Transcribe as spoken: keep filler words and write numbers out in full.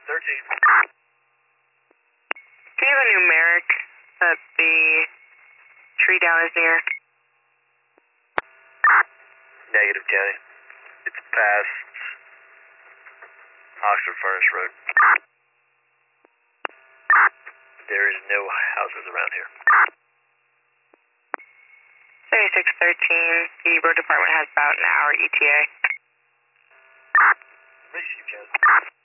thirteen. Do you have a numeric that the tree down is near? Negative, County. It's past Oxford Furnace Road. There is no houses around here. seventy-six thirteen, the road department has about an hour E T A. Receive, County.